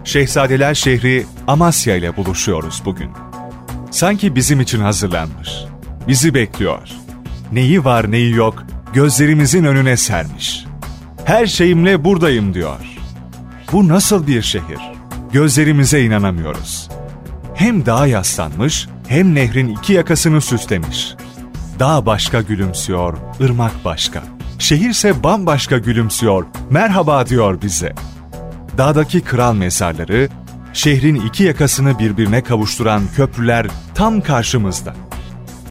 Şehzadeler şehri Amasya ile buluşuyoruz bugün. Sanki bizim için hazırlanmış. Bizi bekliyor. Neyi var neyi yok gözlerimizin önüne sermiş. Her şeyimle buradayım diyor. Bu nasıl bir şehir? Gözlerimize inanamıyoruz. Hem dağa yaslanmış hem nehrin iki yakasını süslemiş. Dağ başka gülümsüyor, ırmak başka. Şehirse bambaşka gülümsüyor, merhaba diyor bize. Dağdaki kral mezarları, şehrin iki yakasını birbirine kavuşturan köprüler tam karşımızda.